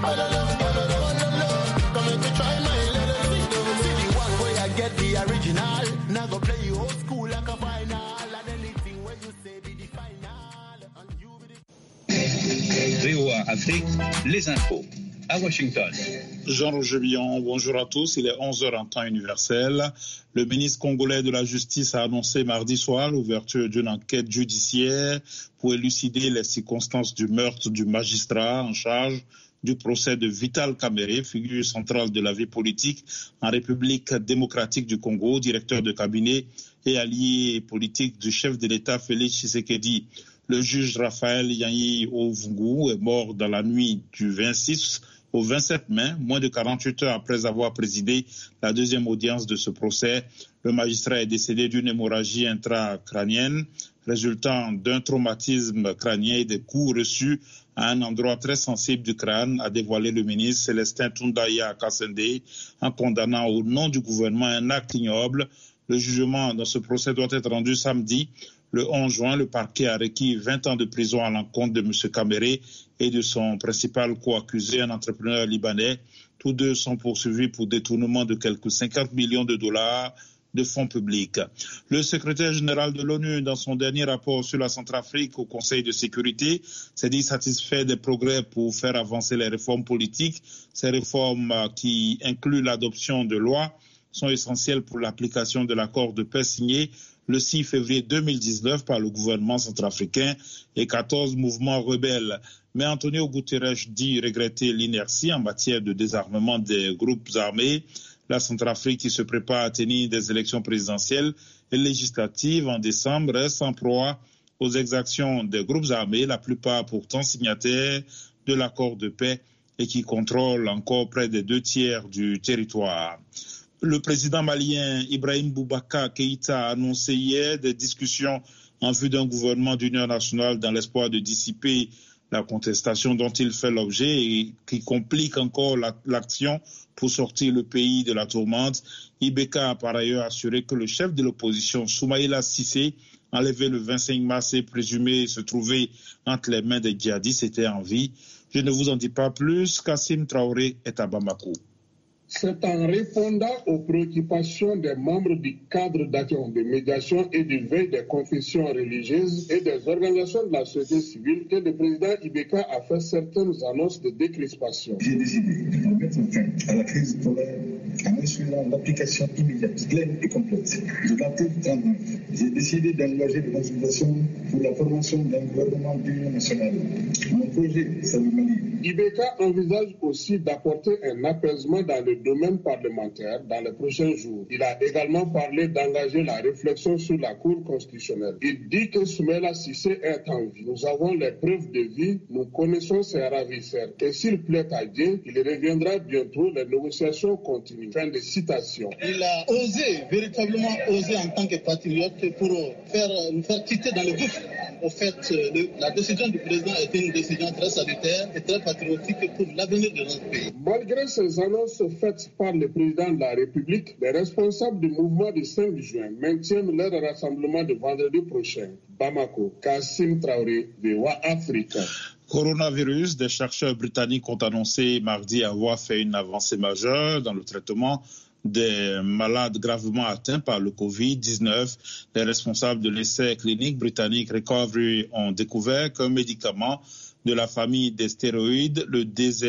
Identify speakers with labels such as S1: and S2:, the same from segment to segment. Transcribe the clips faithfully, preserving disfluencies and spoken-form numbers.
S1: V O A Afrique, les infos. À Washington.
S2: Jean-Roger Billon, bonjour à tous. Il est onze heures en temps universel. Le ministre congolais de la Justice a annoncé mardi soir l'ouverture d'une enquête judiciaire pour élucider les circonstances du meurtre du magistrat en charge du procès de Vital Kamerhe, figure centrale de la vie politique en République démocratique du Congo, directeur de cabinet et allié politique du chef de l'État Félix Tshisekedi. Le juge Raphaël Yanyi Ovungu est mort dans la nuit du vingt-six au vingt-sept mai, moins de quarante-huit heures après avoir présidé la deuxième audience de ce procès. Le magistrat est décédé d'une hémorragie intracrânienne résultant d'un traumatisme crânien et des coups reçus à un endroit très sensible du crâne, a dévoilé le ministre Célestin Tundaya Kassende en condamnant au nom du gouvernement un acte ignoble. Le jugement dans ce procès doit être rendu samedi. Le onze juin, le parquet a requis vingt ans de prison à l'encontre de M. Kamerhe et de son principal co-accusé, un entrepreneur libanais. Tous deux sont poursuivis pour détournement de quelques cinquante millions de dollars de fonds publics. Le secrétaire général de l'ONU, dans son dernier rapport sur la Centrafrique au Conseil de sécurité, s'est dit satisfait des progrès pour faire avancer les réformes politiques. Ces réformes qui incluent l'adoption de lois sont essentielles pour l'application de l'accord de paix signé le six février deux mille dix-neuf par le gouvernement centrafricain et quatorze mouvements rebelles. Mais Antonio Guterres dit regretter l'inertie en matière de désarmement des groupes armés. La Centrafrique, qui se prépare à tenir des élections présidentielles et législatives en décembre, reste en proie aux exactions des groupes armés, la plupart pourtant signataires de l'accord de paix et qui contrôlent encore près des deux tiers du territoire. Le président malien Ibrahim Boubacar Keïta a annoncé hier des discussions en vue d'un gouvernement d'union nationale dans l'espoir de dissiper la contestation dont il fait l'objet et qui complique encore la, l'action pour sortir le pays de la tourmente. I B K a par ailleurs assuré que le chef de l'opposition, Soumaïla Cissé, enlevé le vingt-cinq mars et présumé se trouver entre les mains des djihadistes, était en vie. Je ne vous en dis pas plus. Kassim Traoré est à Bamako.
S3: C'est en répondant aux préoccupations des membres du cadre d'action de médiation et de veille des confessions religieuses et des organisations de la société civile que le président I B K a fait certaines annonces de décrispation.
S4: J'ai décidé de mettre fin à la crise polaire en assurant l'application immédiate, pleine et complète de l'article trente-neuf. J'ai décidé d'engager des consultations pour la formation d'un gouvernement d'union nationale. Mon projet, c'est le Mali.
S3: I B K envisage aussi d'apporter un apaisement dans le domaine parlementaire dans les prochains jours. Il a également parlé d'engager la réflexion sur la Cour constitutionnelle. Il dit que Soumaïla Cissé est en vie. Nous avons les preuves de vie, nous connaissons ses ravisseurs. Et s'il plaît à Dieu, il reviendra bientôt, les négociations continuent. Fin de citation.
S5: Il a osé, véritablement osé en tant que patriote pour faire, nous faire quitter dans le gouffre. Au fait, le, la décision du président était une décision très salutaire et très patriotique pour l'avenir de notre pays.
S3: Malgré ces annonces faites par le président de la République, les responsables du mouvement du cinq juin maintiennent leur rassemblement de vendredi prochain. Bamako, Kassim Traoré, V O A Afrique.
S2: Coronavirus, des chercheurs britanniques ont annoncé mardi avoir fait une avancée majeure dans le traitement des malades gravement atteints par le covid dix-neuf. Les responsables de l'essai clinique britannique Recovery ont découvert qu'un médicament de la famille des stéroïdes, le,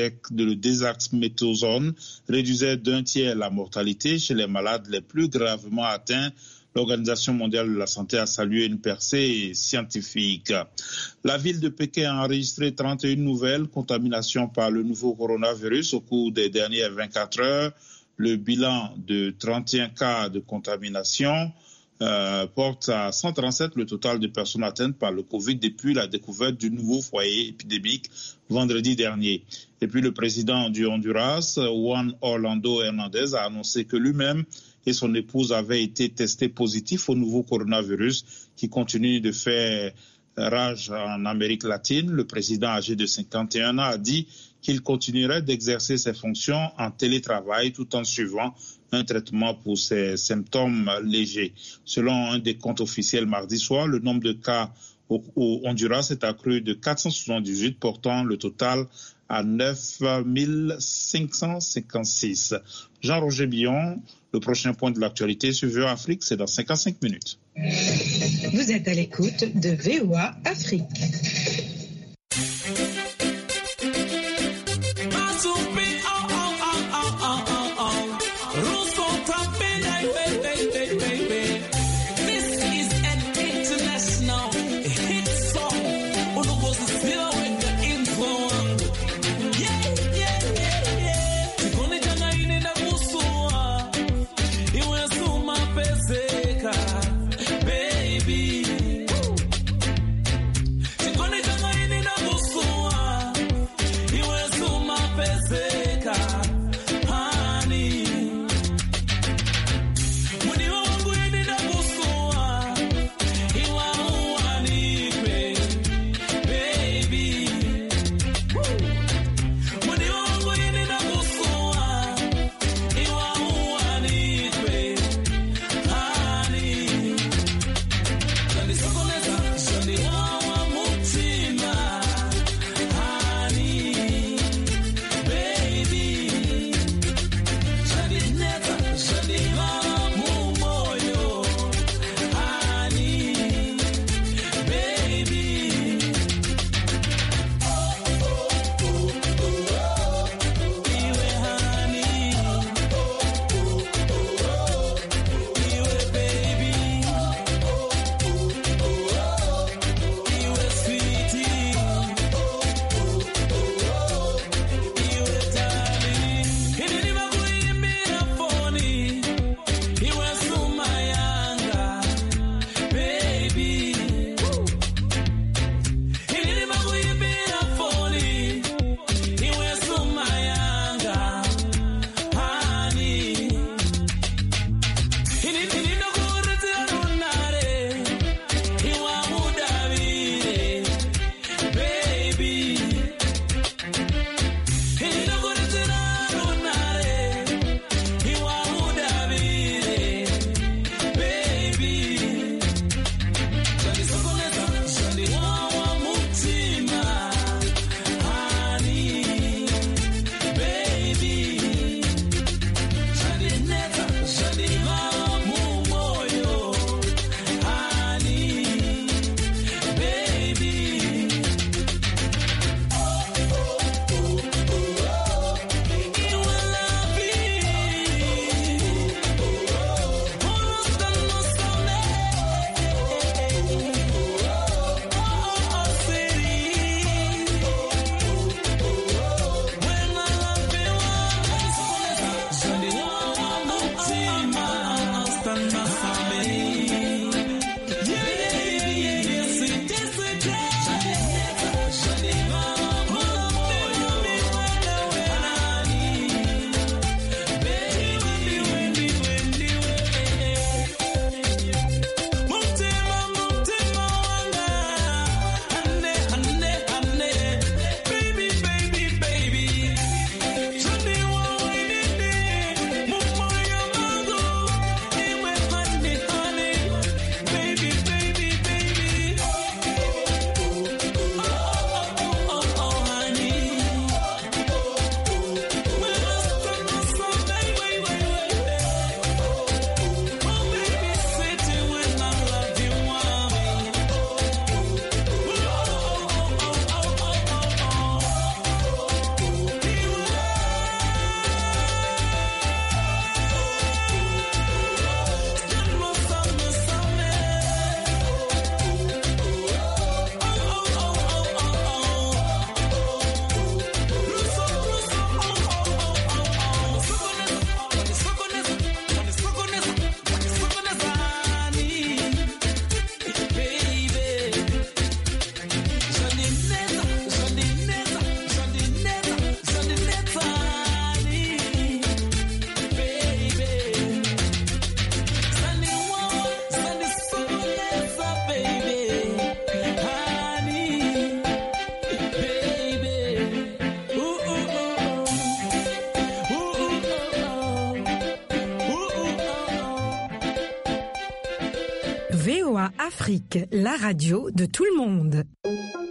S2: le désaxméthasone, réduisait d'un tiers la mortalité chez les malades les plus gravement atteints. L'Organisation mondiale de la santé a salué une percée scientifique. La ville de Pékin a enregistré trente et une nouvelles contaminations par le nouveau coronavirus au cours des dernières vingt-quatre heures. Le bilan de trente et un cas de contamination euh, porte à cent trente-sept le total de personnes atteintes par le Covid depuis la découverte du nouveau foyer épidémique vendredi dernier. Et puis le président du Honduras, Juan Orlando Hernandez, a annoncé que lui-même et son épouse avaient été testés positifs au nouveau coronavirus qui continue de faire rage en Amérique latine. Le président âgé de cinquante et un ans a dit qu'il continuerait d'exercer ses fonctions en télétravail tout en suivant un traitement pour ses symptômes légers. Selon un des comptes officiels mardi soir, le nombre de cas au, au Honduras est accru de quatre cent soixante-dix-huit, portant le total à neuf mille cinq cent cinquante-six. Jean-Roger Billon, le prochain point de l'actualité sur V O A Afrique, c'est dans cinquante-cinq minutes.
S6: Vous êtes à l'écoute de V O A Afrique. V O A Afrique, la radio de tout le monde.